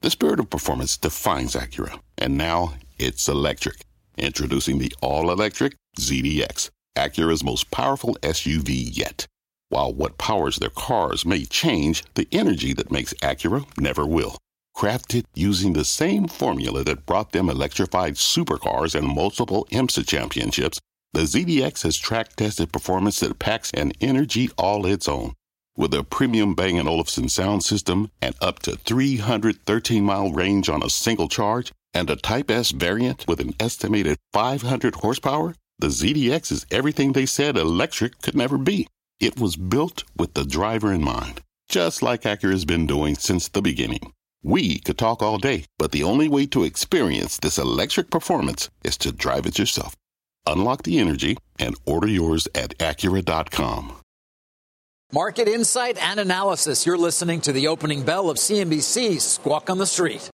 The spirit of performance defines Acura, and now it's electric. Introducing the all-electric ZDX, Acura's most powerful SUV yet. While what powers their cars may change, the energy that makes Acura never will. Crafted using the same formula that brought them electrified supercars and multiple IMSA championships, the ZDX has track-tested performance that packs an energy all its own. With a premium Bang & Olufsen sound system and up to 313-mile range on a single charge, and a Type S variant with an estimated 500 horsepower, the ZDX is everything they said electric could never be. It was built with the driver in mind, just like Acura's been doing since the beginning. We could talk all day, but the only way to experience this electric performance is to drive it yourself. Unlock the energy and order yours at Acura.com. Market insight and analysis. You're listening to the opening bell of CNBC's Squawk on the Street.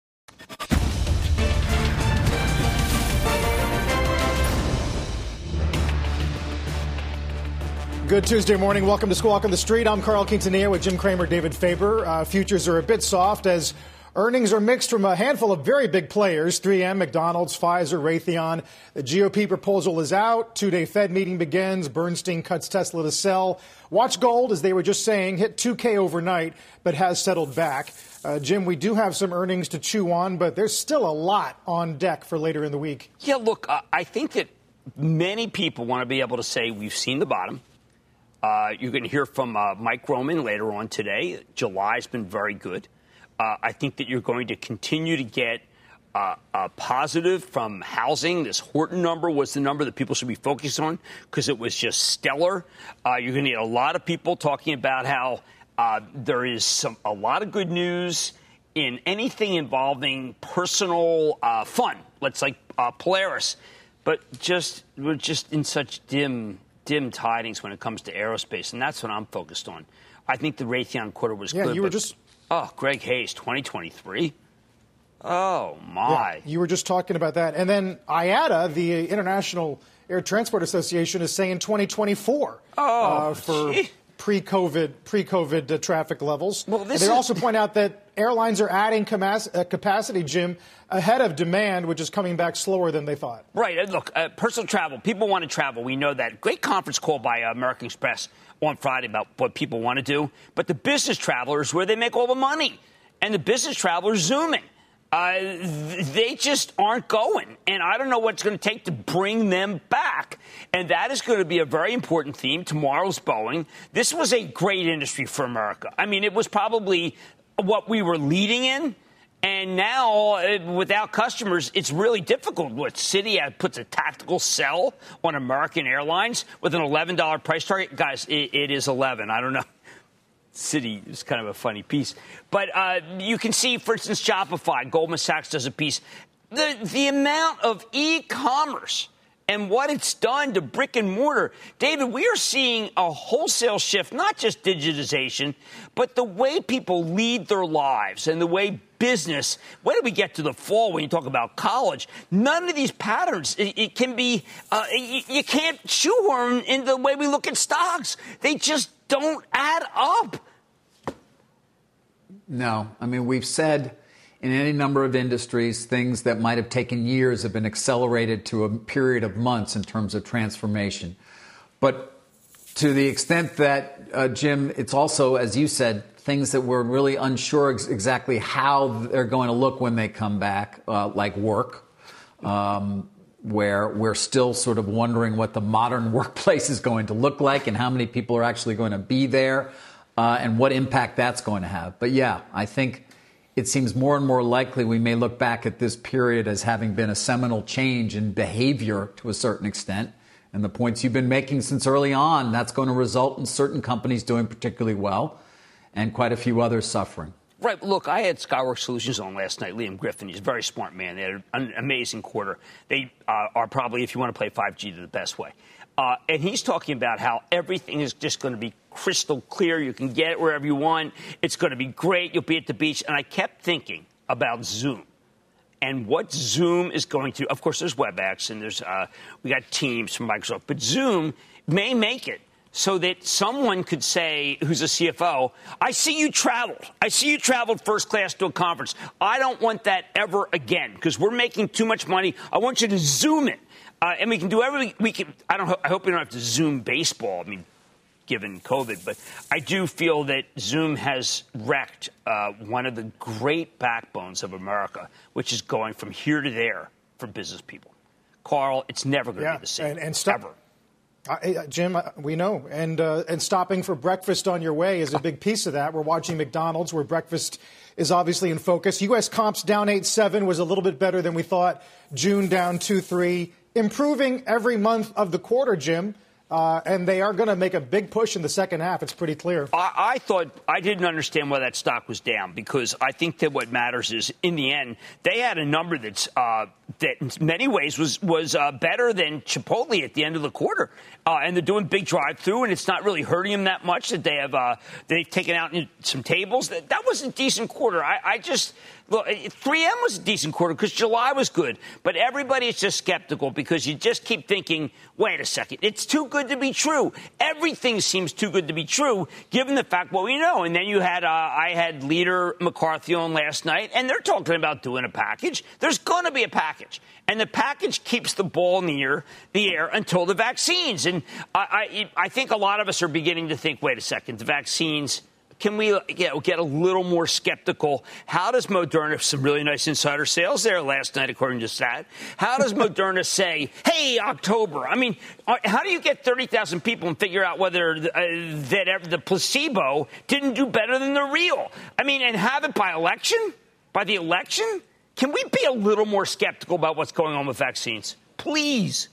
Good Tuesday morning. Welcome to Squawk on the Street. I'm Carl Quintanilla with Jim Cramer, David Faber. Futures are a bit soft as earnings are mixed from a handful of very big players, 3M, McDonald's, Pfizer, Raytheon. The GOP proposal is out. Two-day Fed meeting begins. Bernstein cuts Tesla to sell. Watch gold, as they were just saying, hit 2K overnight, but has settled back. Jim, we do have some earnings to chew on, but there's still a lot on deck for later in the week. Yeah, look, I think that many people want to be able to say we've seen the bottom. You're going to hear from Mike Roman later on today. July's been very good. I think that you're going to continue to get positive from housing. This Horton number was the number that people should be focused on because it was just stellar. You're going to get a lot of people talking about how there is a lot of good news in anything involving personal fun. Let's like Polaris. But we're just in such dim tidings when it comes to aerospace, and that's what I'm focused on. I think the Raytheon quarter was good. You were just... Oh, Greg Hayes, 2023. Oh, my. Yeah, you were just talking about that. And then IATA, the International Air Transport Association, is saying 2024 for pre-COVID traffic levels. Well, they also point out that airlines are adding capacity, Jim, ahead of demand, which is coming back slower than they thought. Right. Look, personal travel. People want to travel. We know that. Great conference call by American Express on Friday about what people want to do. But the business travelers, where they make all the money. And the business travelers zooming. They just aren't going. And I don't know what it's going to take to bring them back. And that is going to be a very important theme. Tomorrow's Boeing. This was a great industry for America. I mean, it was probably what we were leading in. And now, without customers, it's really difficult. What Citi puts a tactical sell on American Airlines with an $11 price target? Guys, it is 11. I don't know. Citi is kind of a funny piece. But you can see, for instance, Shopify. Goldman Sachs does a piece. The amount of e-commerce and what it's done to brick and mortar. David, we are seeing a wholesale shift, not just digitization, but the way people lead their lives and the way business. When do we get to the fall when you talk about college? None of these patterns, it can be, you can't shoehorn in the way we look at stocks. They just don't add up. No. I mean, we've said in any number of industries, things that might have taken years have been accelerated to a period of months in terms of transformation. But to the extent that, Jim, it's also, as you said, things that we're really unsure exactly how they're going to look when they come back, like work, where we're still sort of wondering what the modern workplace is going to look like and how many people are actually going to be there, and what impact that's going to have. But yeah, I think it seems more and more likely we may look back at this period as having been a seminal change in behavior to a certain extent. And the points you've been making since early on, that's going to result in certain companies doing particularly well and quite a few others suffering. Right. Look, I had Skyworks Solutions on last night. Liam Griffin, he's a very smart man. They had an amazing quarter. They are probably, if you want to play 5G, the best way. And he's talking about how everything is just going to be crystal clear. You can get it wherever you want. It's going to be great. You'll be at the beach. And I kept thinking about Zoom and what Zoom is going to. Of course, there's WebEx and there's we got Teams from Microsoft. But Zoom may make it so that someone could say, who's a CFO, I see you traveled first class to a conference. I don't want that ever again because we're making too much money. I want you to Zoom it. And we can do everything we can. I hope we don't have to Zoom baseball. I mean, given COVID, but I do feel that Zoom has wrecked one of the great backbones of America, which is going from here to there for business people. Carl, it's never going to be the same. Ever. Jim, we know. And stopping for breakfast on your way is a big piece of that. We're watching McDonald's, where breakfast is obviously in focus. U.S. comps down 8.7 was a little bit better than we thought. June down 2.3. Improving every month of the quarter, Jim. And they are going to make a big push in the second half. It's pretty clear. I didn't understand why that stock was down, because I think that what matters is, in the end, they had a number that in many ways was better than Chipotle at the end of the quarter. And they're doing big drive-through, and it's not really hurting them that much that they've taken out some tables. That was a decent quarter. Look, 3M was a decent quarter because July was good. But everybody is just skeptical because you just keep thinking, wait a second, it's too good to be true. Everything seems too good to be true, given the fact what we know. And then you had, I had Leader McCarthy on last night, and they're talking about doing a package. There's going to be a package. And the package keeps the ball near the air until the vaccines. And I think a lot of us are beginning to think, wait a second, the vaccines... Can we get a little more skeptical? How does Moderna, some really nice insider sales there last night, according to Stat, how does Moderna say, hey, October? I mean, how do you get 30,000 people and figure out whether the placebo didn't do better than the real? I mean, and have it by the election? Can we be a little more skeptical about what's going on with vaccines? Please.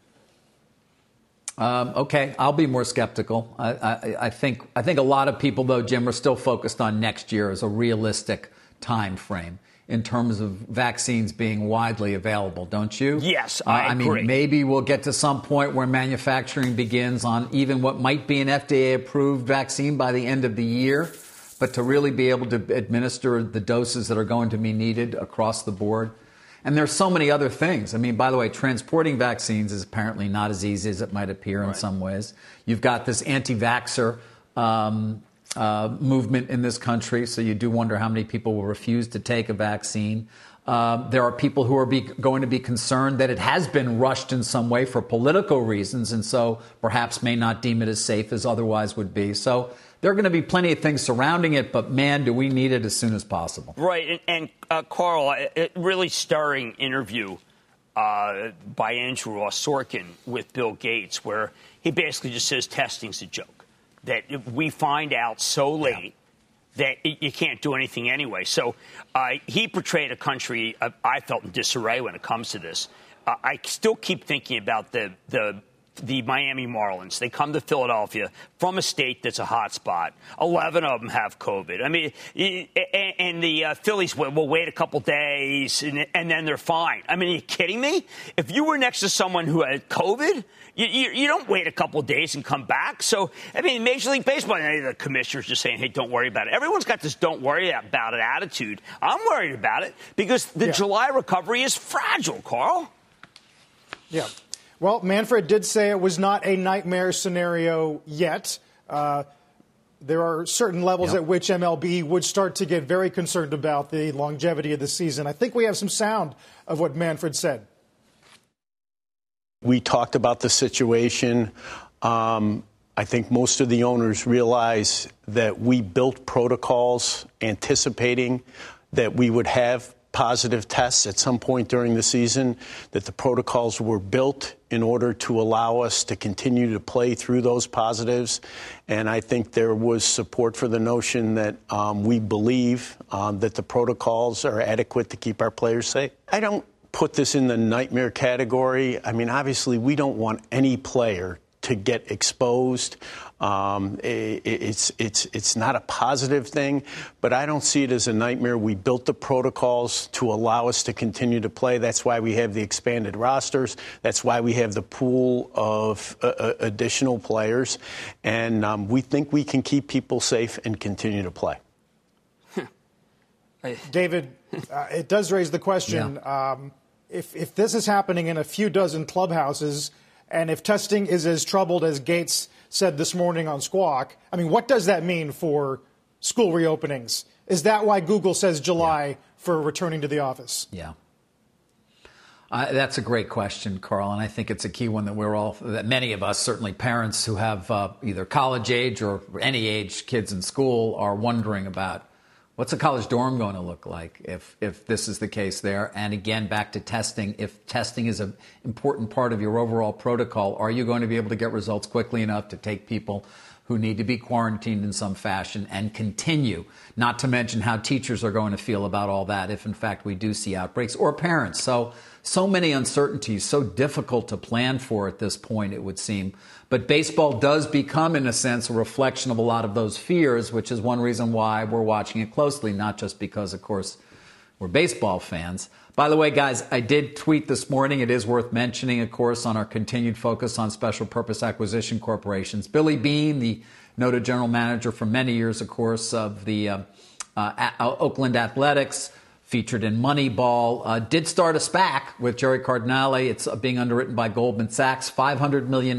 Okay, I'll be more skeptical. I think a lot of people, though, Jim, are still focused on next year as a realistic time frame in terms of vaccines being widely available, don't you? Yes, I agree. Mean, maybe we'll get to some point where manufacturing begins on even what might be an FDA-approved vaccine by the end of the year, but to really be able to administer the doses that are going to be needed across the board. And there's so many other things. I mean, by the way, transporting vaccines is apparently not as easy as it might appear in some ways. You've got this anti-vaxxer movement in this country, so you do wonder how many people will refuse to take a vaccine. There are people who are going to be concerned that it has been rushed in some way for political reasons, and so perhaps may not deem it as safe as otherwise would be. So there are going to be plenty of things surrounding it, but, man, do we need it as soon as possible. Right. And Carl, a really stirring interview by Andrew Ross Sorkin with Bill Gates, where he basically just says testing's a joke, that we find out so late that you can't do anything anyway. So he portrayed a country I felt in disarray when it comes to this. I still keep thinking about the Miami Marlins. They come to Philadelphia from a state that's a hot spot. 11 of them have COVID. I mean, and the Phillies will wait a couple days, and then they're fine. I mean, are you kidding me? If you were next to someone who had COVID, you don't wait a couple days and come back. So, I mean, Major League Baseball, the commissioner's just saying, hey, don't worry about it. Everyone's got this don't worry about it attitude. I'm worried about it because the July recovery is fragile, Carl. Yeah. Well, Manfred did say it was not a nightmare scenario yet. There are certain levels at which MLB would start to get very concerned about the longevity of the season. I think we have some sound of what Manfred said. We talked about the situation. I think most of the owners realize that we built protocols anticipating that we would have positive tests at some point during the season, that the protocols were built in order to allow us to continue to play through those positives. And I think there was support for the notion that we believe that the protocols are adequate to keep our players safe. I don't put this in the nightmare category. I mean, obviously, we don't want any player to get exposed. It's not a positive thing, but I don't see it as a nightmare. We built the protocols to allow us to continue to play. That's why we have the expanded rosters. That's why we have the pool of additional players. And we think we can keep people safe and continue to play. David, it does raise the question, if this is happening in a few dozen clubhouses, and if testing is as troubled as Gates said this morning on Squawk. I mean, what does that mean for school reopenings? Is that why Google says July for returning to the office? Yeah. That's a great question, Carl, and I think it's a key one that many of us, certainly parents who have either college age or any age kids in school, are wondering about. What's a college dorm going to look like if this is the case there? And again, back to testing. If testing is an important part of your overall protocol, are you going to be able to get results quickly enough to take people who need to be quarantined in some fashion and continue? Not to mention how teachers are going to feel about all that if, in fact, we do see outbreaks, or parents. So many uncertainties, so difficult to plan for at this point, it would seem. But baseball does become, in a sense, a reflection of a lot of those fears, which is one reason why we're watching it closely, not just because, of course, we're baseball fans. By the way, guys, I did tweet this morning. It is worth mentioning, of course, on our continued focus on special purpose acquisition corporations. Billy Beane, the noted general manager for many years, of course, of the Oakland Athletics, featured in Moneyball, did start a SPAC with Jerry Cardinale. It's being underwritten by Goldman Sachs, $500 million.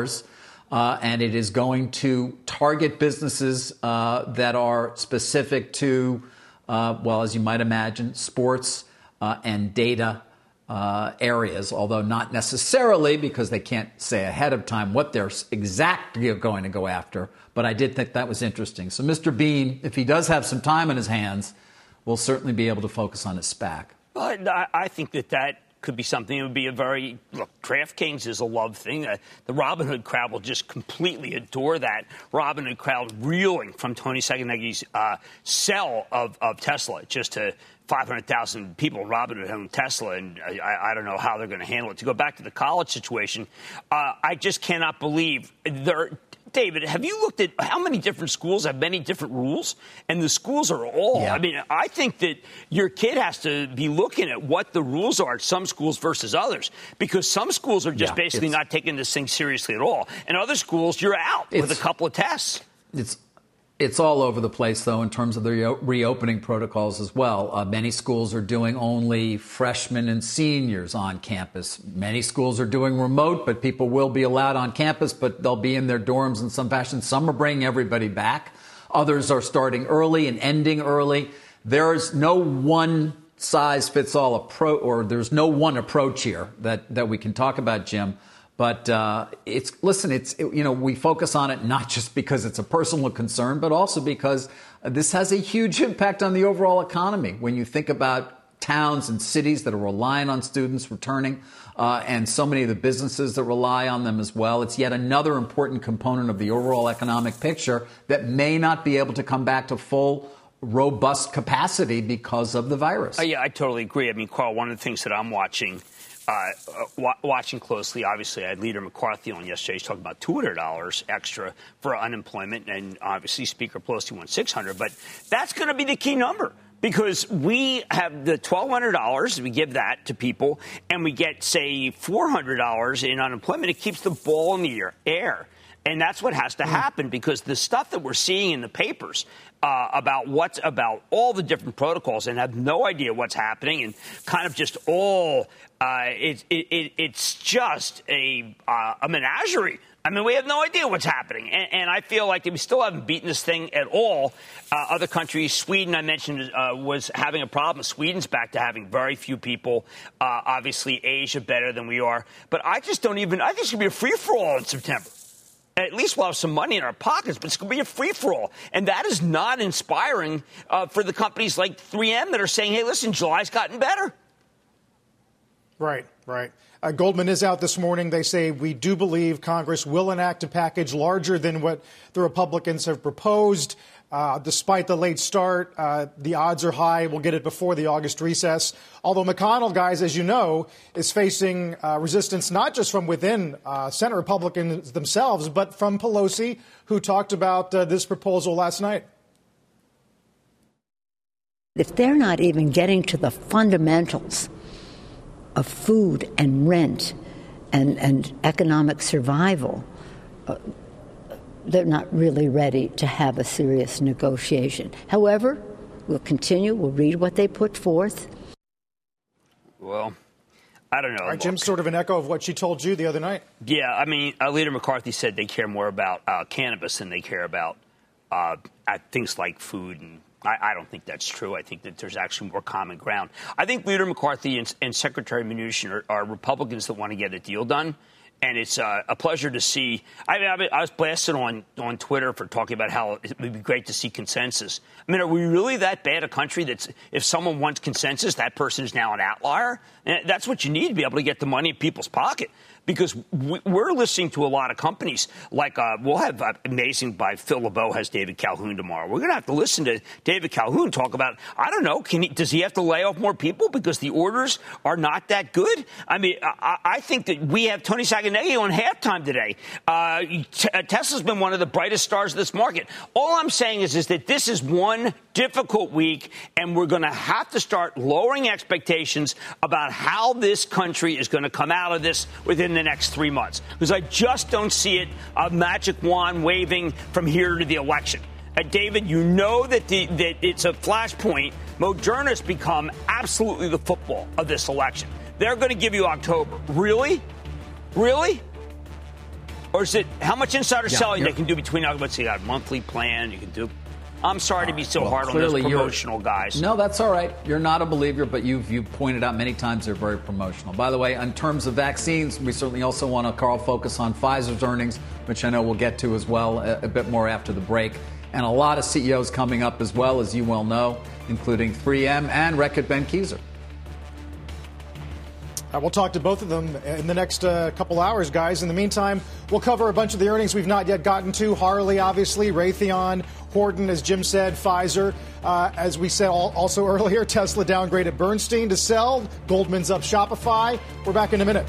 And it is going to target businesses that are specific to, as you might imagine, sports and data areas, although not necessarily, because they can't say ahead of time what they're exactly going to go after. But I did think that was interesting. So Mr. Beane, if he does have some time on his hands, will certainly be able to focus on his SPAC. I think that could be something that would be DraftKings is a love thing. The Robinhood crowd will just completely adore that. Robinhood crowd reeling from Tony Sacconaghi's sell of Tesla just to 500,000 people. Robinhood own Tesla, and I don't know how they're going to handle it. To go back to the college situation, I just cannot believe David, have you looked at how many different schools have many different rules? And the schools are all, I mean, I think that your kid has to be looking at what the rules are at some schools versus others, because some schools are just basically not taking this thing seriously at all. And other schools, you're out with a couple of tests. It's all over the place, though, in terms of the reopening protocols as well. Many schools are doing only freshmen and seniors on campus. Many schools are doing remote, but people will be allowed on campus, but they'll be in their dorms in some fashion. Some are bringing everybody back. Others are starting early and ending early. There's no one-size-fits-all approach, or there's no one approach here that we can talk about, Jim. But we focus on it not just because it's a personal concern, but also because this has a huge impact on the overall economy. When you think about towns and cities that are relying on students returning, and so many of the businesses that rely on them as well, it's yet another important component of the overall economic picture that may not be able to come back to full, robust capacity because of the virus. Yeah, I totally agree. I mean, Carl, one of the things that I'm watching closely, obviously, I had Leader McCarthy on yesterday. He's talking about $200 extra for unemployment, and obviously Speaker Pelosi wants $600. But that's going to be the key number, because we have the $1,200. We give that to people, and we get, say, $400 in unemployment. It keeps the ball in the air. And that's what has to happen, because the stuff that we're seeing in the papers about all the different protocols and have no idea what's happening, and kind of just all it's just a menagerie. I mean, we have no idea what's happening. And I feel like we still haven't beaten this thing at all. Other countries, Sweden, I mentioned, was having a problem. Sweden's back to having very few people. Obviously, Asia better than we are. But I think it's going to be a free-for-all in September. At least we'll have some money in our pockets, but it's going to be a free-for-all. And that is not inspiring for the companies like 3M that are saying, hey, listen, July's gotten better. Right. Goldman is out this morning. They say, we do believe Congress will enact a package larger than what the Republicans have proposed. Despite the late start, the odds are high we'll get it before the August recess. Although McConnell, guys, as you know, is facing resistance not just from within Senate Republicans themselves, but from Pelosi, who talked about this proposal last night. If they're not even getting to the fundamentals of food and rent and economic survival, they're not really ready to have a serious negotiation. However, we'll continue. We'll read what they put forth. Well, I don't know. All right, Jim, sort of an echo of what she told you the other night. Yeah, I mean, Leader McCarthy said they care more about cannabis than they care about things like food, and I don't think that's true. I think that there's actually more common ground. I think Leader McCarthy and Secretary Mnuchin are Republicans that want to get a deal done. And it's a pleasure to see. I was blasted on Twitter for talking about how it would be great to see consensus. I mean, are we really that bad a country that if someone wants consensus, that person is now an outlier? And that's what you need to be able to get the money in people's pocket. Because we're listening to a lot of companies like we'll have Amazing by Phil LeBeau has David Calhoun tomorrow. We're going to have to listen to David Calhoun talk about, I don't know, does he have to lay off more people because the orders are not that good? I mean, I think that we have Tony Sacconaghi on halftime today. Tesla's been one of the brightest stars of this market. All I'm saying is that this is one difficult week, and we're going to have to start lowering expectations about how this country is going to come out of this within the next 3 months, because I just don't see it a magic wand waving from here to the election. David, you know that it's a flashpoint. Moderna's become absolutely the football of this election. They're going to give you October. Really? Really? Or is it how much insider selling they can do between, let's see, you got a monthly plan you can do? I'm sorry to be so hard on those promotional guys. No, that's all right. You're not a believer, but you've pointed out many times they're very promotional. By the way, in terms of vaccines, we certainly also want to, Carl, focus on Pfizer's earnings, which I know we'll get to as well a bit more after the break. And a lot of CEOs coming up as well, as you well know, including 3M and Reckitt Benckiser. We'll talk to both of them in the next couple hours, guys. In the meantime, we'll cover a bunch of the earnings we've not yet gotten to. Harley, obviously, Raytheon, Horton, as Jim said, Pfizer. As we said also earlier, Tesla downgraded Bernstein to sell. Goldman's up Shopify. We're back in a minute.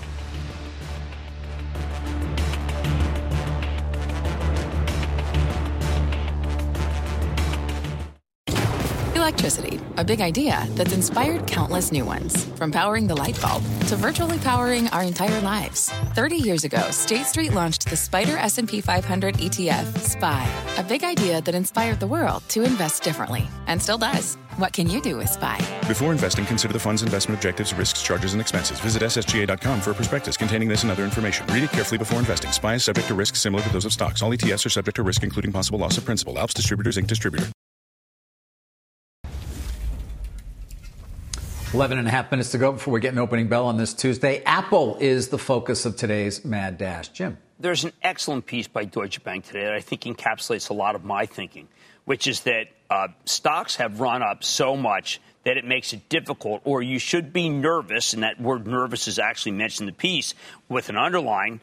Electricity, a big idea that's inspired countless new ones. From powering the light bulb to virtually powering our entire lives. 30 years ago, State Street launched the Spider S&P 500 ETF, SPY. A big idea that inspired the world to invest differently. And still does. What can you do with SPY? Before investing, consider the fund's investment objectives, risks, charges, and expenses. Visit ssga.com for a prospectus containing this and other information. Read it carefully before investing. SPY is subject to risks similar to those of stocks. All ETFs are subject to risk, including possible loss of principal. Alps Distributors, Inc. Distributor. 11 and a half minutes to go before we get an opening bell on this Tuesday. Apple is the focus of today's Mad Dash. Jim. There's an excellent piece by Deutsche Bank today that I think encapsulates a lot of my thinking, which is that stocks have run up so much that it makes it difficult, or you should be nervous, and that word nervous is actually mentioned in the piece with an underline,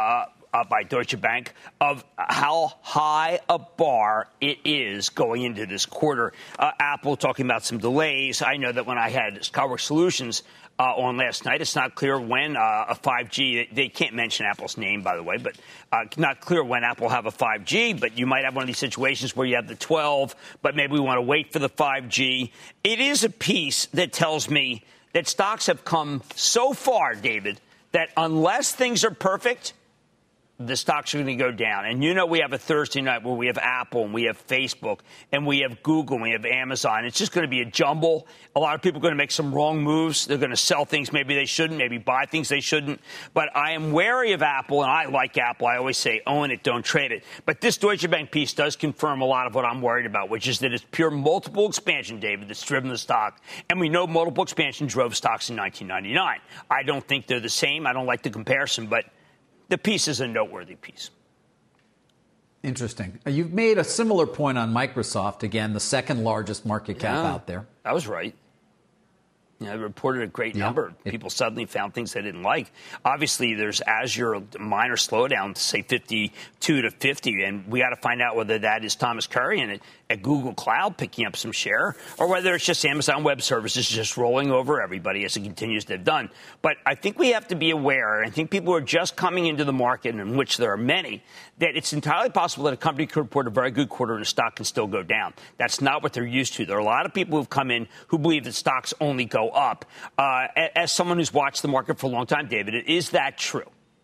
by Deutsche Bank, of how high a bar it is going into this quarter. Apple talking about some delays. I know that when I had Skyworks Solutions on last night, it's not clear when a 5G, they can't mention Apple's name, by the way, but not clear when Apple will have a 5G, but you might have one of these situations where you have the 12, but maybe we want to wait for the 5G. It is a piece that tells me that stocks have come so far, David, that unless things are perfect, the stocks are going to go down. And you know we have a Thursday night where we have Apple and we have Facebook and we have Google and we have Amazon. It's just going to be a jumble. A lot of people are going to make some wrong moves. They're going to sell things maybe they shouldn't, maybe buy things they shouldn't. But I am wary of Apple, and I like Apple. I always say own it, don't trade it. But this Deutsche Bank piece does confirm a lot of what I'm worried about, which is that it's pure multiple expansion, David, that's driven the stock. And we know multiple expansion drove stocks in 1999. I don't think they're the same. I don't like the comparison, but the piece is a noteworthy piece. Interesting. You've made a similar point on Microsoft, again, the second largest market cap out there. I was right. They reported a great number. People suddenly found things they didn't like. Obviously, there's Azure, a minor slowdown to say 52 to 50, and we got to find out whether that is Thomas Kurian at Google Cloud picking up some share, or whether it's just Amazon Web Services just rolling over everybody as it continues to have done. But I think we have to be aware, and I think people are just coming into the market, in which there are many, that it's entirely possible that a company could report a very good quarter and the stock can still go down. That's not what they're used to. There are a lot of people who've come in who believe that stocks only go up. As someone who's watched the market for a long time, David, is that true?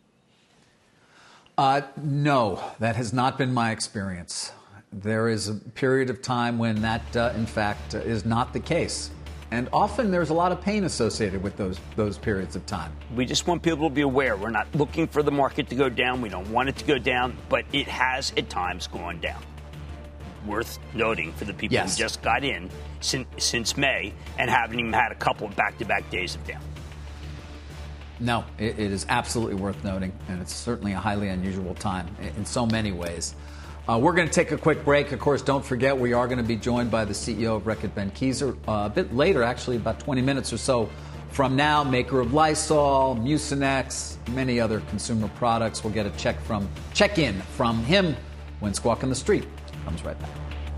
No, that has not been my experience. There is a period of time when that, in fact, is not the case. And often there's a lot of pain associated with those periods of time. We just want people to be aware. We're not looking for the market to go down. We don't want it to go down, but it has at times gone down. Worth noting for the people who just got in since May and haven't even had a couple of back-to-back days of down. No, it is absolutely worth noting, and it's certainly a highly unusual time in so many ways. We're going to take a quick break. Of course, don't forget we are going to be joined by the CEO of Reckitt Benckiser a bit later, actually about 20 minutes or so from now, maker of Lysol, Mucinex, many other consumer products. We'll get a check-in from him when Squawk on the Street comes right back.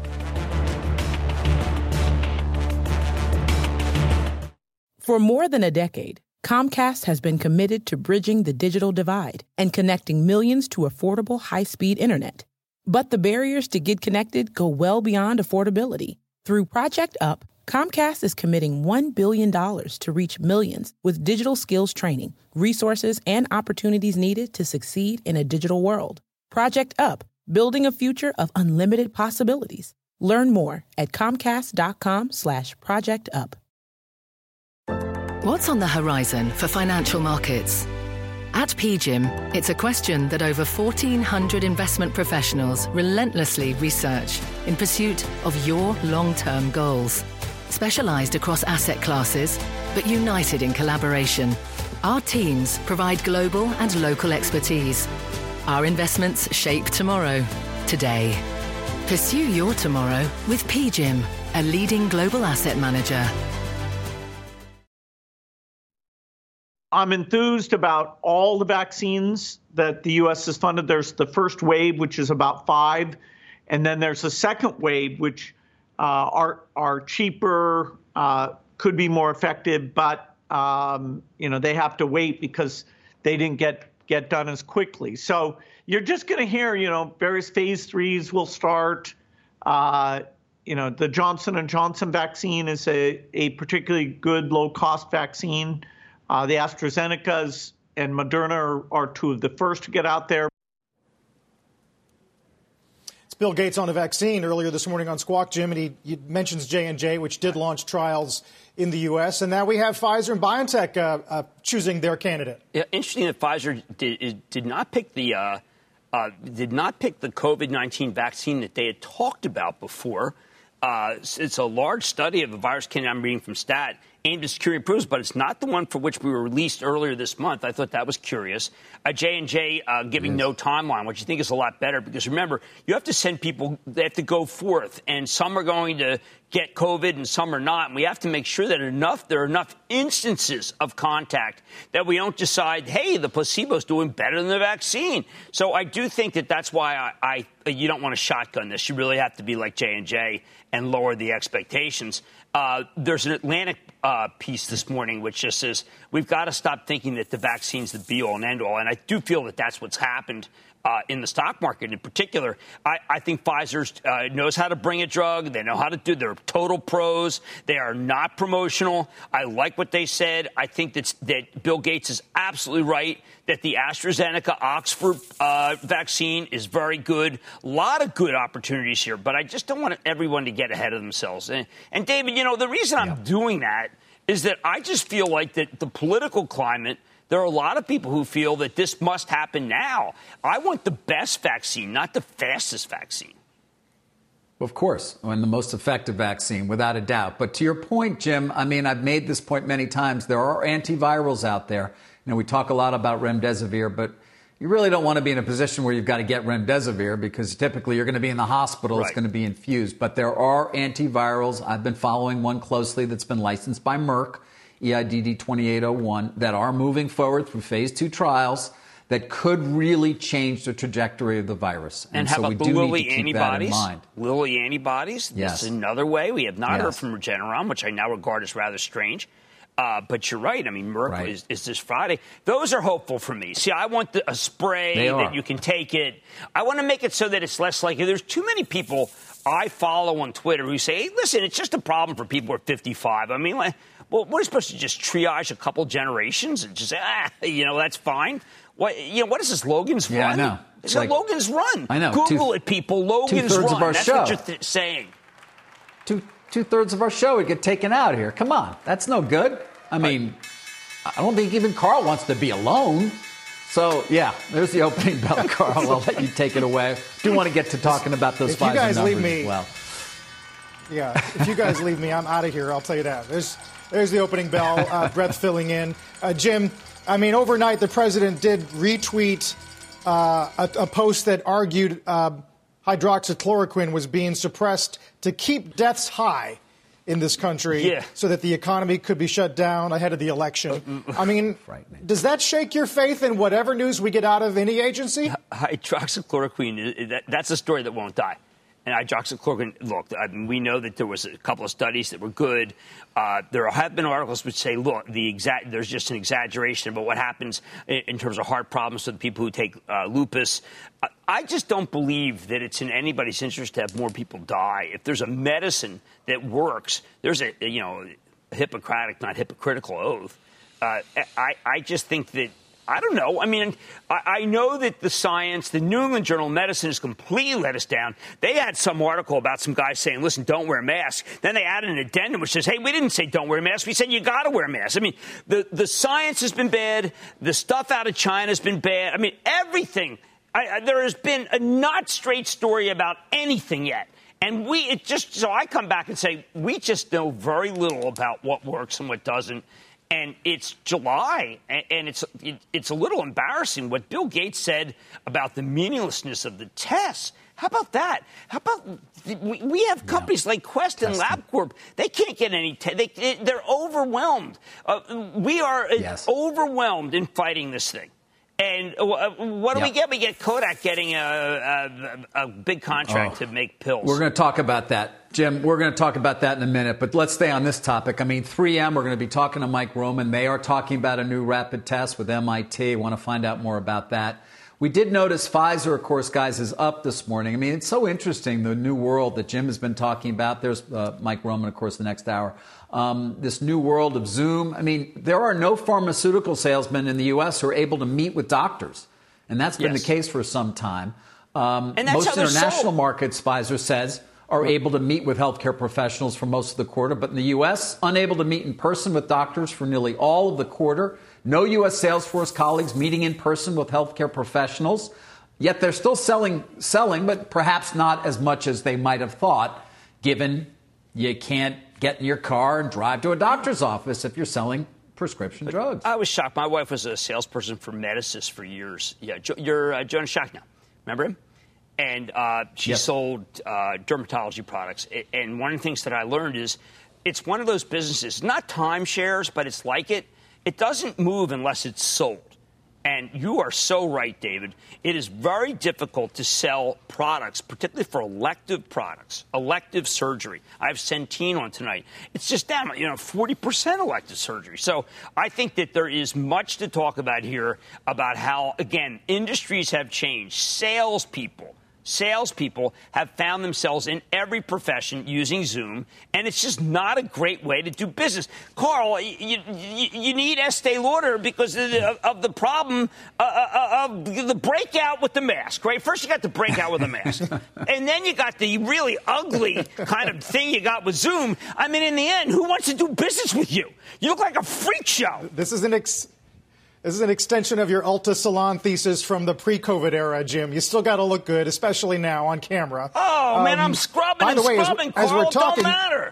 For more than a decade, Comcast has been committed to bridging the digital divide and connecting millions to affordable high-speed internet. But the barriers to get connected go well beyond affordability. Through Project Up, Comcast is committing $1 billion to reach millions with digital skills training, resources, and opportunities needed to succeed in a digital world. Project Up, building a future of unlimited possibilities. Learn more at comcast.com/projectup. What's on the horizon for financial markets? At PGIM, it's a question that over 1,400 investment professionals relentlessly research in pursuit of your long-term goals. Specialized across asset classes, but united in collaboration, our teams provide global and local expertise. Our investments shape tomorrow, today. Pursue your tomorrow with PGIM, a leading global asset manager. I'm enthused about all the vaccines that the U.S. has funded. There's the first wave, which is about 5. And then there's a second wave, which are cheaper, could be more effective, but, they have to wait because they didn't get done as quickly. So you're just going to hear, various phase 3s will start. The Johnson & Johnson vaccine is a particularly good low-cost vaccine. The AstraZenecas and Moderna are two of the first to get out there. It's Bill Gates on a vaccine earlier this morning on Squawk, Jim, and he mentions J&J, which did launch trials in the U.S., and now we have Pfizer and BioNTech choosing their candidate. Yeah, interesting that Pfizer did not pick the COVID-19 vaccine that they had talked about before. It's a large study of a virus candidate I'm reading from STAT aimed at securing approvals, but it's not the one for which we were released earlier this month. I thought that was curious. J&J giving no timeline, which I think is a lot better because, remember, you have to send people, they have to go forth, and some are going to get COVID and some are not. And we have to make sure that there are enough instances of contact that we don't decide, hey, the placebo's doing better than the vaccine. So I do think that that's why you don't want to shotgun this. You really have to be like J&J and lower the expectations. There's an Atlantic piece this morning which just says we've got to stop thinking that the vaccine's the be-all and end-all. And I do feel that that's what's happened in the stock market in particular. I think Pfizer knows how to bring a drug. They know how to do. They're total pros. They are not promotional. I like what they said. I think that Bill Gates is absolutely right that the AstraZeneca Oxford vaccine is very good. A lot of good opportunities here, but I just don't want everyone to get ahead of themselves. And David, the reason I'm doing that is that I just feel like that the political climate, there are a lot of people who feel that this must happen now. I want the best vaccine, not the fastest vaccine. Of course, and the most effective vaccine, without a doubt. But to your point, Jim, I've made this point many times. There are antivirals out there. We talk a lot about remdesivir, but you really don't want to be in a position where you've got to get remdesivir because typically you're going to be in the hospital. Right. It's going to be infused. But there are antivirals. I've been following one closely that's been licensed by Merck, EIDD 2801, that are moving forward through phase 2 trials that could really change the trajectory of the virus. And how about the Lilly antibodies? Lilly antibodies? Yes. This is another way. We have not heard from Regeneron, which I now regard as rather strange. But you're right. Merck is this Friday. Those are hopeful for me. See, I want a spray that you can take it. I want to make it so that it's less likely. There's too many people I follow on Twitter who say, hey, listen, it's just a problem for people who are 55. Well, what are you supposed to just triage a couple generations and just say, that's fine? What is this, Logan's Run? I know. It's like Logan's Run. I know. Google it, people. Logan's Run. Of our That's show. What you're saying. 2/3 of our show would get taken out here. Come on. That's no good. I mean, I don't think even Carl wants to be alone. So, yeah, there's the opening bell, Carl. I'll let you take it away. Do want to get to talking about those Pfizer numbers as well. Yeah, if you guys leave me, I'm out of here. I'll tell you that. There's the opening bell. Brett filling in. Jim, I mean, overnight the president did retweet a post that argued hydroxychloroquine was being suppressed to keep deaths high in this country so that the economy could be shut down ahead of the election. I mean, does that shake your faith in whatever news we get out of any agency? Hydroxychloroquine, that's a story that won't die. And hydroxychloroquine, look, I mean, we know that there was a couple of studies that were good. There have been articles which say, look, there's just an exaggeration about what happens in terms of heart problems to the people who take lupus. I just don't believe that it's in anybody's interest to have more people die. If there's a medicine that works, there's a Hippocratic, not hypocritical oath. I just think that, I don't know. I mean, I know that the science, the New England Journal of Medicine has completely let us down. They had some article about some guy saying, listen, don't wear a mask. Then they added an addendum which says, hey, we didn't say don't wear a mask. We said you got to wear a mask. I mean, the science has been bad. The stuff out of China has been bad. I mean, everything. There has been a not straight story about anything yet. And so I come back and say, we just know very little about what works and what doesn't. And it's July, and it's a little embarrassing what Bill Gates said about the meaninglessness of the tests. How about that? How about we have companies like Quest and LabCorp? They can't get any they're overwhelmed. We are overwhelmed in fighting this thing. And what do we get? We get Kodak getting a big contract to make pills. We're going to talk about that, Jim. We're going to talk about that in a minute. But let's stay on this topic. I mean, 3M, we're going to be talking to Mike Roman. They are talking about a new rapid test with MIT. I want to find out more about that. We did notice Pfizer, of course, guys, is up this morning. I mean, it's so interesting, the new world that Jim has been talking about. There's Mike Roman, of course, the next hour. This new world of Zoom. I mean, there are no pharmaceutical salesmen in the U.S. who are able to meet with doctors. And that's been the case for some time. Most international markets, Pfizer says, are able to meet with healthcare professionals for most of the quarter. But in the U.S., unable to meet in person with doctors for nearly all of the quarter. No U.S. Salesforce colleagues meeting in person with healthcare professionals. Yet they're still selling, but perhaps not as much as they might have thought, given you can't get in your car and drive to a doctor's office if you're selling prescription drugs. I was shocked. My wife was a salesperson for Medicis for years. Yeah, you're Jonas Schachnow. Remember him? And she sold dermatology products. And one of the things that I learned is it's one of those businesses, not timeshares, but it's like it. It doesn't move unless it's sold. And you are so right, David. It is very difficult to sell products, particularly for elective products, elective surgery. I have Centene on tonight. It's just down, 40% elective surgery. So I think that there is much to talk about here about how, again, industries have changed. Salespeople have found themselves in every profession using Zoom, and it's just not a great way to do business. Carl, you need Estee Lauder because of the problem of the breakout with the mask, right? First you got the breakout with the mask, and then you got the really ugly kind of thing you got with Zoom. I mean, in the end, who wants to do business with you? You look like a freak show. This is an extension of your Ulta Salon thesis from the pre-COVID era, Jim. You still got to look good, especially now on camera. Oh, man, I'm scrubbing Carl. It don't matter.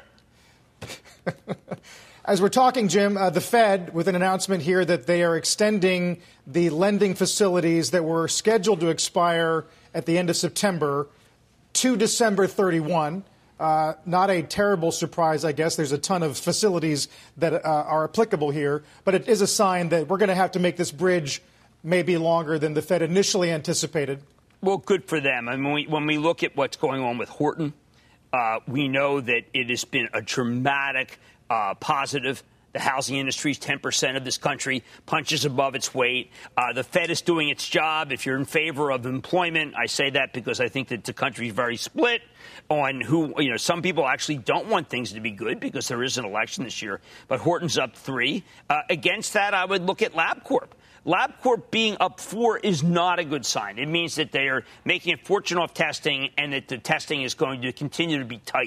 As we're talking, Jim, the Fed, with an announcement here that they are extending the lending facilities that were scheduled to expire at the end of September to December 31. Not a terrible surprise, I guess. There's a ton of facilities that are applicable here, but it is a sign that we're going to have to make this bridge maybe longer than the Fed initially anticipated. Well, good for them. I mean, when we look at what's going on with Horton, we know that it has been a dramatic positive. The housing industry is 10% of this country, punches above its weight. The Fed is doing its job. If you're in favor of employment, I say that because I think that the country is very split on who, some people actually don't want things to be good because there is an election this year. But Horton's up 3. Against that, I would look at LabCorp. LabCorp being up 4 is not a good sign. It means that they are making a fortune off testing and that the testing is going to continue to be tight.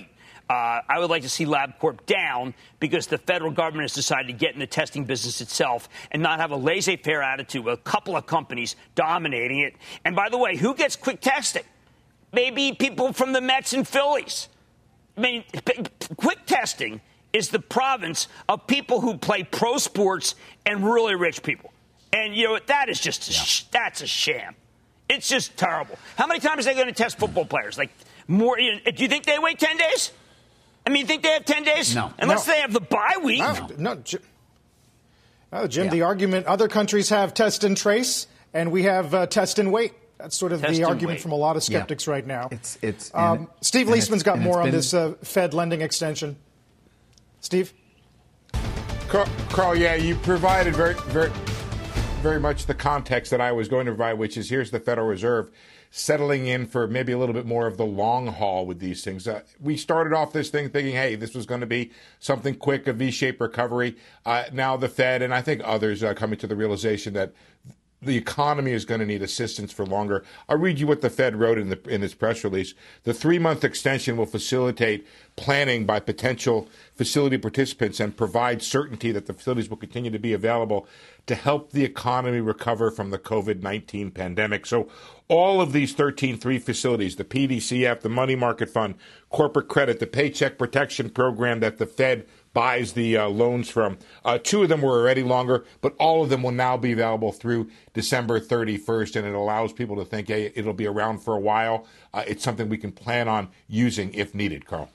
I would like to see LabCorp down because the federal government has decided to get in the testing business itself and not have a laissez-faire attitude with a couple of companies dominating it. And by the way, who gets quick testing? Maybe people from the Mets and Phillies. I mean, quick testing is the province of people who play pro sports and really rich people. And, that is just that's a sham. It's just terrible. How many times are they going to test football players? Like, more? Do you think they wait 10 days? I mean, you think they have 10 days? No. Unless they have the bye week. No, Jim, the argument, other countries have test and trace, and we have test and wait. That's sort of the argument from a lot of skeptics right now. Steve Leisman's got more on this Fed lending extension. Steve? Carl, you provided very much the context that I was going to provide, which is here's the Federal Reserve settling in for maybe a little bit more of the long haul with these things. We started off this thing thinking, hey, this was going to be something quick, a V-shaped recovery. Now the Fed and I think others are coming to the realization that the economy is going to need assistance for longer. I'll read you what the Fed wrote in its press release. The 3-month extension will facilitate planning by potential facility participants and provide certainty that the facilities will continue to be available to help the economy recover from the COVID-19 pandemic. So all of these 13-3 facilities, the PDCF, the Money Market Fund, corporate credit, the Paycheck Protection Program that the Fed buys the loans from. 2 of them were already longer, but all of them will now be available through December 31st, and it allows people to think, hey, it'll be around for a while. It's something we can plan on using if needed, Carl.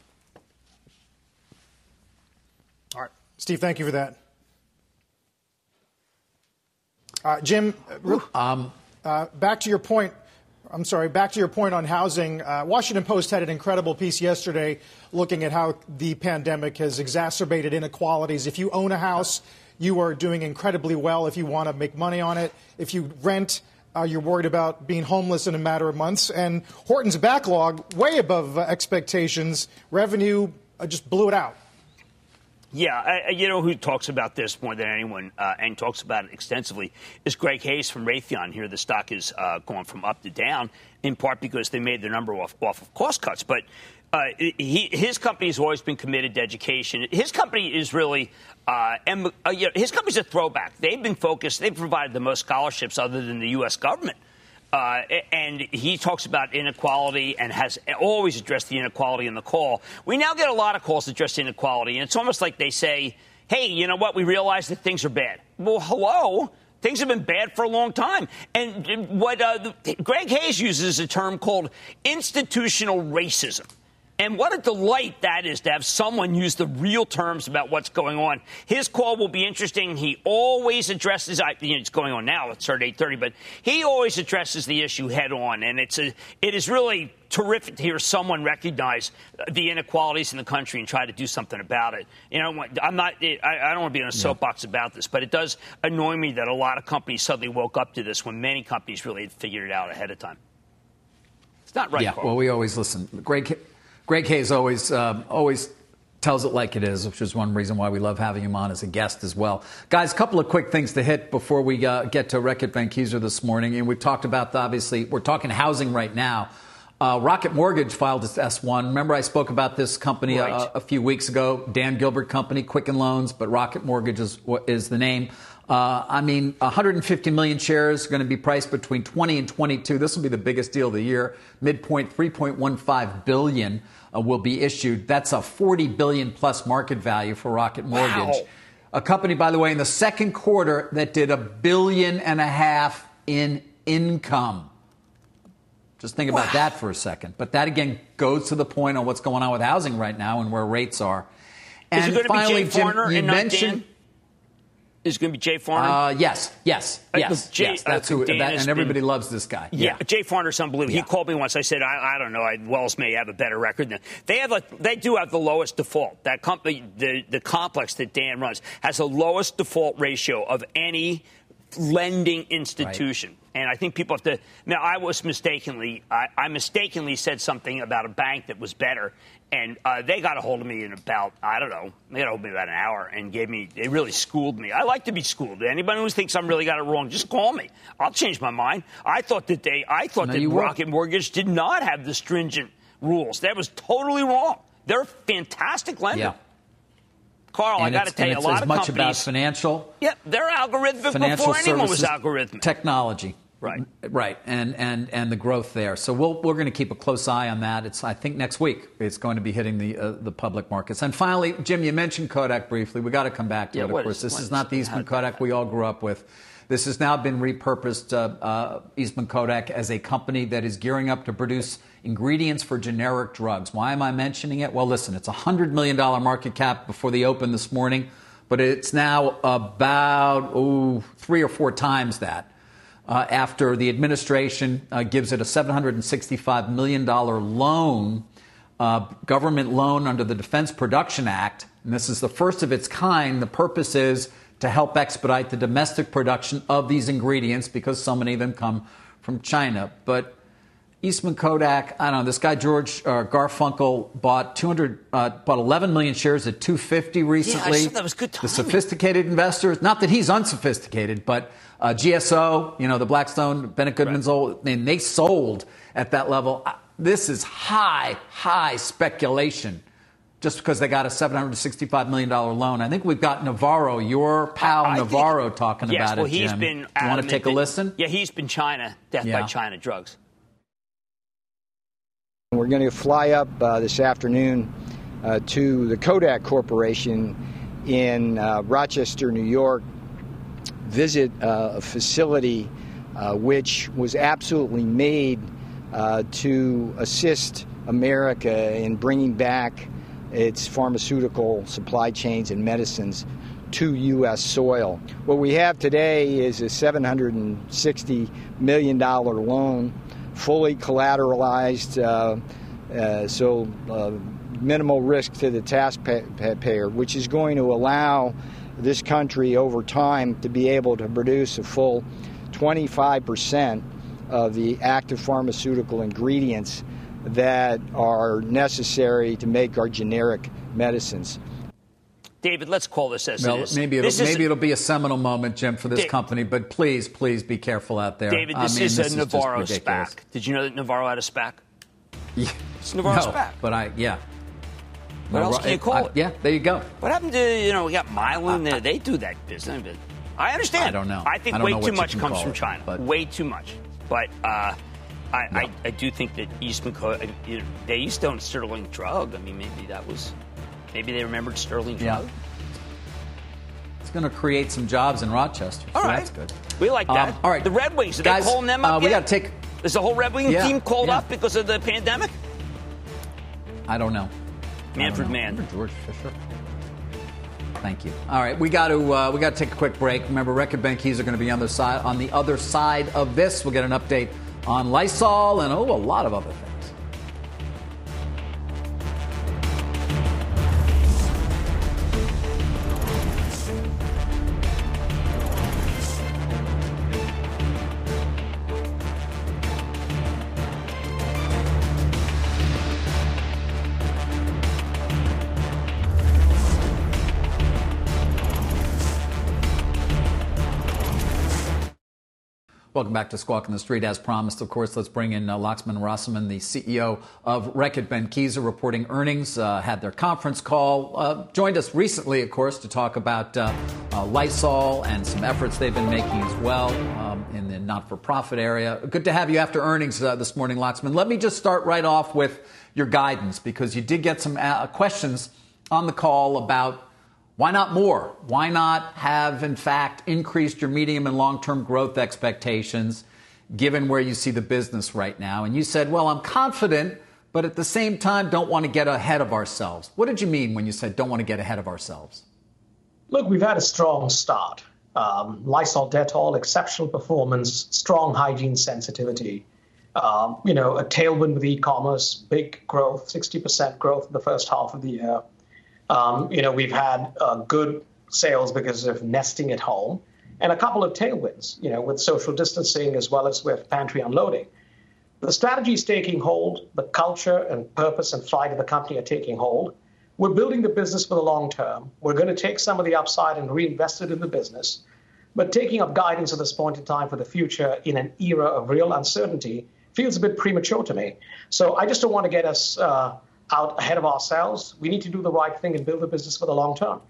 All right. Steve, thank you for that. Jim, back to your point. Back to your point on housing. Washington Post had an incredible piece yesterday looking at how the pandemic has exacerbated inequalities. If you own a house, you are doing incredibly well if you want to make money on it. If you rent, you're worried about being homeless in a matter of months. And Horton's backlog, way above expectations. Revenue just blew it out. Yeah, who talks about this more than anyone and talks about it extensively is Greg Hayes from Raytheon. Here, the stock is going from up to down, in part because they made their number off of cost cuts. But his company has always been committed to education. His company is really his company's a throwback. They've been focused. They've provided the most scholarships other than the U.S. government. And he talks about inequality and has always addressed the inequality in the call. We now get a lot of calls addressing inequality, and it's almost like they say, hey, you know what, we realize that things are bad. Well, hello? Things have been bad for a long time. And what Greg Hayes uses is a term called institutional racism. And what a delight that is to have someone use the real terms about what's going on. His call will be interesting. He always addresses, it's going on now, it's started at 8:30, but he always addresses the issue head on. And it is really terrific to hear someone recognize the inequalities in the country and try to do something about it. I don't want to be on a soapbox about this, but it does annoy me that a lot of companies suddenly woke up to this when many companies really had figured it out ahead of time. It's not right, Carl. Well, we always listen. Greg Hayes always tells it like it is, which is one reason why we love having him on as a guest as well. Guys, a couple of quick things to hit before we get to Reckitt Benckiser this morning. And we've talked about, obviously, we're talking housing right now. Rocket Mortgage filed its S-1. Remember I spoke about this company a few weeks ago, Dan Gilbert Company, Quicken Loans, but Rocket Mortgage is the name. 150 million shares are going to be priced between 20 and 22. This will be the biggest deal of the year. Midpoint, $3.15 billion will be issued. That's a $40 billion plus market value for Rocket Mortgage. Wow. A company, by the way, in the second quarter that did $1.5 billion in income. Just think about that for a second. But that, again, goes to the point on what's going on with housing right now and where rates are. And is it going finally, to be Jay Farner Jim, and not Dan? Is it going to be Jay Farner? Yes. That's who, and everybody loves this guy. Yeah. Jay Farner's unbelievable. Yeah. He called me once. I said, I don't know. Wells may have a better record than they do have the lowest default. That company, the complex that Dan runs, has the lowest default ratio of any lending institution. Right. And I think people have to. Now, I mistakenly said something about a bank that was better. And they got a hold of me in about, they got a hold of me about an hour and they really schooled me. I like to be schooled. Anybody who thinks I'm really got it wrong, just call me. I'll change my mind. I thought that Rocket Mortgage did not have the stringent rules. That was totally wrong. They're a fantastic lender. Yeah. Carl, I got to tell you, a lot of companies. It's as much about financial. Yeah, they're algorithmic before anyone was algorithmic. Technology. Right. And the growth there. So we're going to keep a close eye on that. I think next week it's going to be hitting the public markets. And finally, Jim, you mentioned Kodak briefly. We got to come back to it. Of course, this is not the Eastman Kodak we all grew up with. This has now been repurposed, Eastman Kodak, as a company that is gearing up to produce ingredients for generic drugs. Why am I mentioning it? Well, listen, it's a $100 million market cap before the open this morning, but it's now about 3 or 4 times that. After the administration gives it a $765 million loan, government loan under the Defense Production Act. And this is the first of its kind. The purpose is to help expedite the domestic production of these ingredients because so many of them come from China. But Eastman Kodak, I don't know, this guy George Garfunkel bought 11 million shares at $250 recently. Yeah, I thought that was good timing. The sophisticated investors, not that he's unsophisticated, but GSO, the Blackstone, Bennett Goodman's old, and they sold at that level. This is high speculation just because they got a $765 million loan. I think we've got Navarro, your pal Navarro, talking about it, Jim. He's been you want to take a listen? Yeah, he's been death by China drugs. We're going to fly up this afternoon to the Kodak Corporation in Rochester, New York, visit a facility which was absolutely made to assist America in bringing back its pharmaceutical supply chains and medicines to U.S. soil. What we have today is a $760 million loan, fully collateralized, so minimal risk to the taxpayer, which is going to allow this country over time to be able to produce a full 25% of the active pharmaceutical ingredients that are necessary to make our generic medicines. David, let's call this as it is. Maybe it'll be a seminal moment, Jim, for this company, but please be careful out there. David, this is a Navarro SPAC. Did you know that Navarro had a SPAC? Yeah. It's Navarro SPAC. But What else can you call it? Yeah, there you go. What happened to, we got Mylan there. They do that business. But I understand. I don't know. I think way too much comes from China. Way too much. But I do think that Eastman Kodak, they used to own Sterling Drug. I mean, maybe they remembered Sterling Drug. Yeah. It's going to create some jobs in Rochester. All right. That's good. We like that. All right. The Red Wings, are guys, they calling them up we yet? got to take... Is the whole Red Wing team called up because of the pandemic? I don't know. Manfred Mann. Remember George Fisher? Thank you. All right, we got to take a quick break. Remember, Reckitt Benckiser are going to be on the other side of this. We'll get an update on Lysol and a lot of other things. Welcome back to Squawk on the Street. As promised, of course, let's bring in Laxman Narasimhan, the CEO of Reckitt Benckiser, reporting earnings, had their conference call, joined us recently, of course, to talk about Lysol and some efforts they've been making as well in the not-for-profit area. Good to have you after earnings this morning, Laxman. Let me just start right off with your guidance, because you did get some questions on the call about why not more? Why not have, in fact, increased your medium and long-term growth expectations, given where you see the business right now? And you said, well, I'm confident, but at the same time, don't want to get ahead of ourselves. What did you mean when you said don't want to get ahead of ourselves? Look, we've had a strong start. Lysol Dettol, exceptional performance, strong hygiene sensitivity. A tailwind with e-commerce, big growth, 60% growth in the first half of the year. We've had good sales because of nesting at home and a couple of tailwinds, with social distancing as well as with pantry unloading. The strategy is taking hold. The culture and purpose and flight of the company are taking hold. We're building the business for the long term. We're going to take some of the upside and reinvest it in the business. But taking up guidance at this point in time for the future in an era of real uncertainty feels a bit premature to me. So I just don't want to get us out ahead of ourselves. We need to do the right thing and build the business for the long term.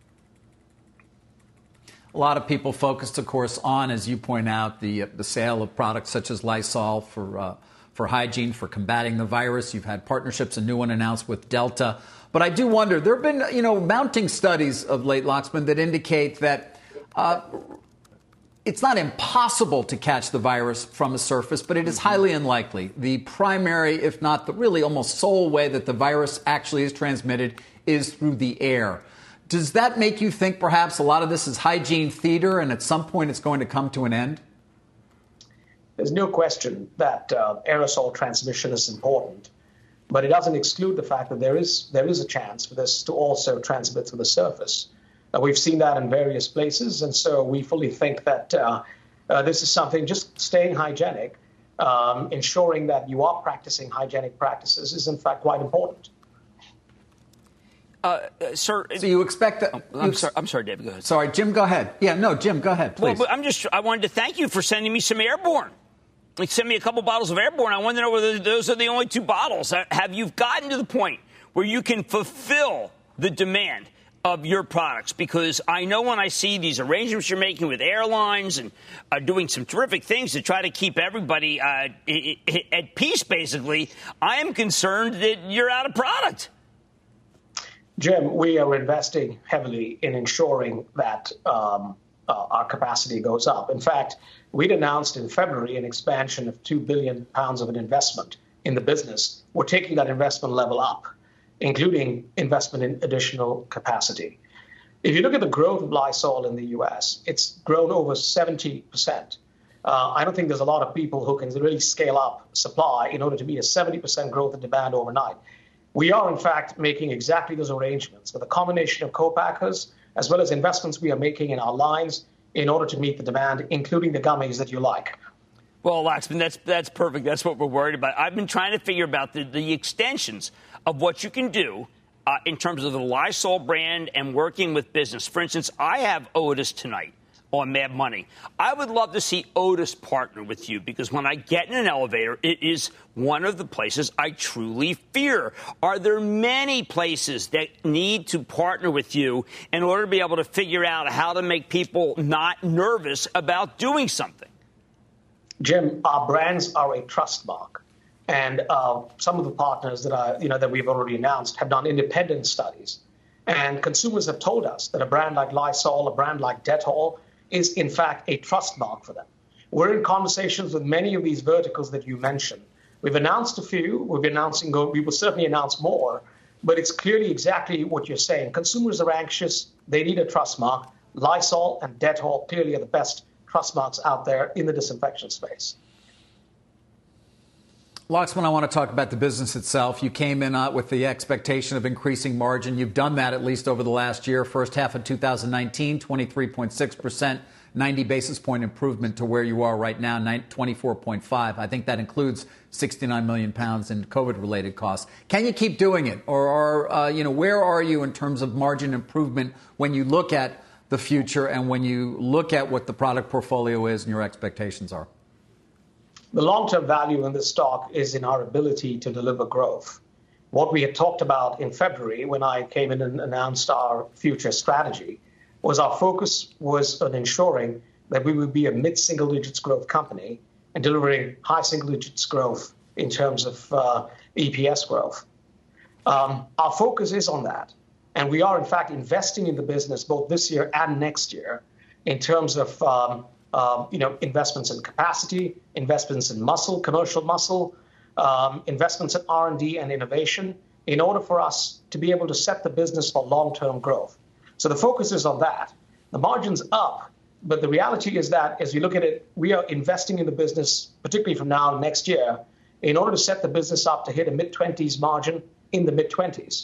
A lot of people focused, of course, on, as you point out, the sale of products such as Lysol for hygiene, for combating the virus. You've had partnerships, a new one announced with Delta. But I do wonder, there have been, mounting studies of late, Laxman, that indicate that it's not impossible to catch the virus from a surface, but it is highly unlikely. The primary, if not the really almost sole way that the virus actually is transmitted is through the air. Does that make you think perhaps a lot of this is hygiene theater and at some point it's going to come to an end? There's no question that aerosol transmission is important, but it doesn't exclude the fact that there is a chance for this to also transmit through the surface. We've seen that in various places, and so we fully think that this is something, just staying hygienic, ensuring that you are practicing hygienic practices is in fact quite important. Sir, so you expect that? I'm sorry, David. Go ahead. Sorry, Jim. Go ahead. Yeah, no, Jim. Go ahead, please. Well, I wanted to thank you for sending me some Airborne. Like, send me a couple bottles of Airborne. I wanted to know whether those are the only 2 bottles. Have you gotten to the point where you can fulfill the demand of your products? Because I know when I see these arrangements you're making with airlines and doing some terrific things to try to keep everybody at peace, basically, I am concerned that you're out of product. Jim, we are investing heavily in ensuring that our capacity goes up. In fact, we'd announced in February an expansion of £2 billion of an investment in the business. We're taking that investment level up, including investment in additional capacity. If you look at the growth of Lysol in the U.S., it's grown over 70%. I don't think there's a lot of people who can really scale up supply in order to meet a 70% growth in demand overnight. We are, in fact, making exactly those arrangements with a combination of co-packers as well as investments we are making in our lines in order to meet the demand, including the gummies that you like. Well, Laxman, that's perfect. That's what we're worried about. I've been trying to figure about the extensions of what you can do in terms of the Lysol brand and working with business. For instance, I have Otis tonight on Mad Money. I would love to see Otis partner with you because when I get in an elevator, it is one of the places I truly fear. Are there many places that need to partner with you in order to be able to figure out how to make people not nervous about doing something? Jim, our brands are a trust mark. And some of the partners that we've already announced have done independent studies. And consumers have told us that a brand like Lysol, a brand like Dettol, is in fact a trust mark for them. We're in conversations with many of these verticals that you mentioned. We've announced a few. We will certainly announce more. But it's clearly exactly what you're saying. Consumers are anxious. They need a trust mark. Lysol and Dettol clearly are the best trust marks out there in the disinfection space. Laxman, I want to talk about the business itself. You came in with the expectation of increasing margin. You've done that at least over the last year. First half of 2019, 23.6%, 90 basis point improvement to where you are right now, 24.5. I think that includes 69 million pounds in COVID-related costs. Can you keep doing it? Or where are you in terms of margin improvement when you look at the future and when you look at what the product portfolio is and your expectations are? The long-term value in this stock is in our ability to deliver growth. What we had talked about in February when I came in and announced our future strategy was our focus was on ensuring that we would be a mid-single digits growth company and delivering high single digits growth in terms of EPS growth. Our focus is on that. And we are, in fact, investing in the business both this year and next year in terms of investments in capacity, investments in muscle, commercial muscle, investments in R&D and innovation in order for us to be able to set the business for long-term growth. So the focus is on that. The margin's up, but the reality is that as you look at it, we are investing in the business, particularly from now and next year, in order to set the business up to hit a mid-20s margin in the mid-20s.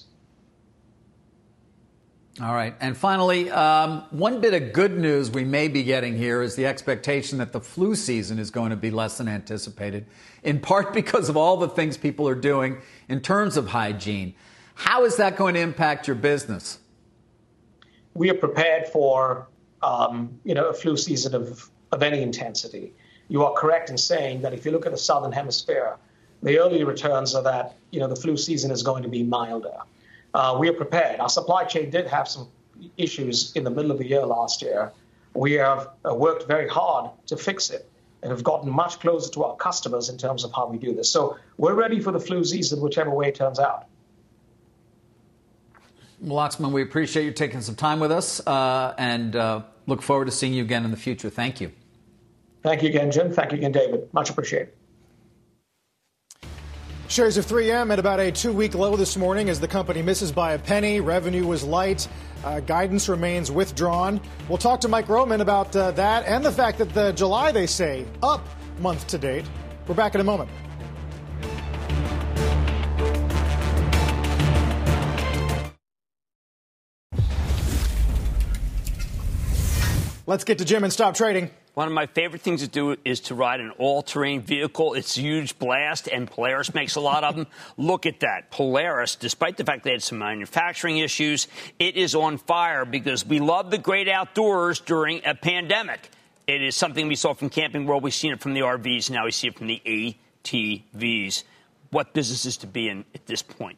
All right. And finally, one bit of good news we may be getting here is the expectation that the flu season is going to be less than anticipated, in part because of all the things people are doing in terms of hygiene. How is that going to impact your business? We are prepared for, a flu season of any intensity. You are correct in saying that if you look at the Southern Hemisphere, the early returns are that, the flu season is going to be milder. We are prepared. Our supply chain did have some issues in the middle of the year last year. We have worked very hard to fix it and have gotten much closer to our customers in terms of how we do this. So we're ready for the flu season, whichever way it turns out. Laxman, we appreciate you taking some time with us and look forward to seeing you again in the future. Thank you. Thank you again, Jim. Thank you again, David. Much appreciated. Shares of 3M at about a 2-week low this morning as the company misses by a penny. Revenue was light. Guidance remains withdrawn. We'll talk to Mike Roman about that and the fact that the July, they say, up month to date. We're back in a moment. Let's get to Jim and stop trading. One of my favorite things to do is to ride an all-terrain vehicle. It's a huge blast, and Polaris makes a lot of them. Look at that. Polaris, despite the fact they had some manufacturing issues, it is on fire because we love the great outdoors during a pandemic. It is something we saw from Camping World. We've seen it from the RVs. Now we see it from the ATVs. What businesses to be in at this point?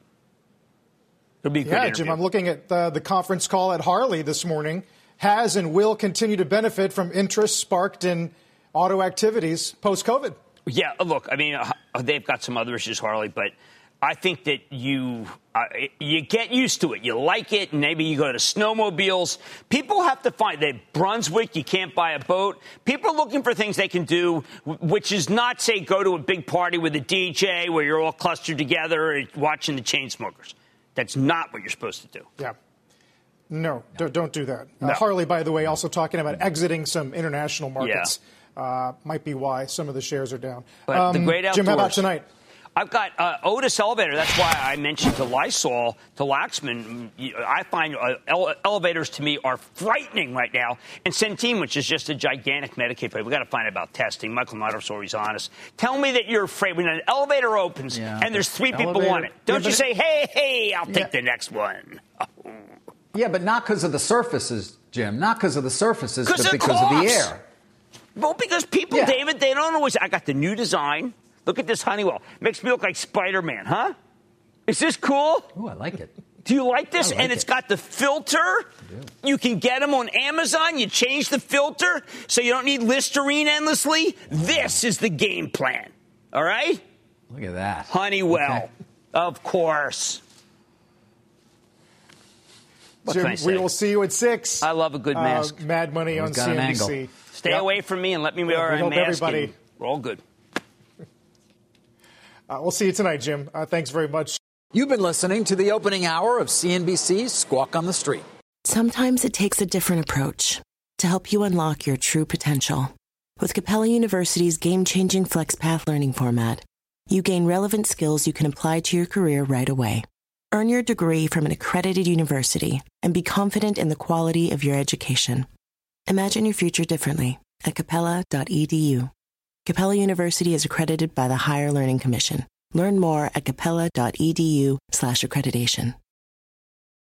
It'll be a good interview. Jim, I'm looking at the conference call at Harley this morning. Has and will continue to benefit from interest sparked in auto activities post-COVID. Yeah, look, I mean, they've got some other issues, Harley, but I think that you get used to it. You like it, and maybe you go to snowmobiles. People have to find that Brunswick, you can't buy a boat. People are looking for things they can do, which is not, say, go to a big party with a DJ where you're all clustered together watching the Chainsmokers. That's not what you're supposed to do. Yeah. No, don't do that. No. Harley, by the way, also talking about exiting some international markets. Yeah. Might be why some of the shares are down. But the great outdoors. Jim, how about tonight? I've got Otis Elevator. That's why I mentioned to Lysol, to Laxman. I find elevators to me are frightening right now. And Centene, which is just a gigantic Medicaid play. We've got to find out about testing. Michael Nuttall's always honest. Tell me that you're afraid when an elevator opens and there's 3 people on it. Don't you say, hey, I'll take the next one. Yeah, but not because of the surfaces, Jim. Not because of the surfaces, but because of the air. Well, because people, David, they don't always. I got the new design. Look at this Honeywell. Makes me look like Spider-Man, huh? Is this cool? Oh, I like it. Do you like this? And it's got the filter. You can get them on Amazon. You change the filter so you don't need Listerine endlessly. This is the game plan. All right? Look at that. Honeywell. Of course. Jim, we will see you at 6. I love a good mask. Mad Money on CNBC. Stay away from me and let me wear a mask. We're all good. We'll see you tonight, Jim. Thanks very much. You've been listening to the opening hour of CNBC's Squawk on the Street. Sometimes it takes a different approach to help you unlock your true potential. With Capella University's game-changing FlexPath learning format, you gain relevant skills you can apply to your career right away. Earn your degree from an accredited university and be confident in the quality of your education. Imagine your future differently at capella.edu. Capella University is accredited by the Higher Learning Commission. Learn more at capella.edu/accreditation.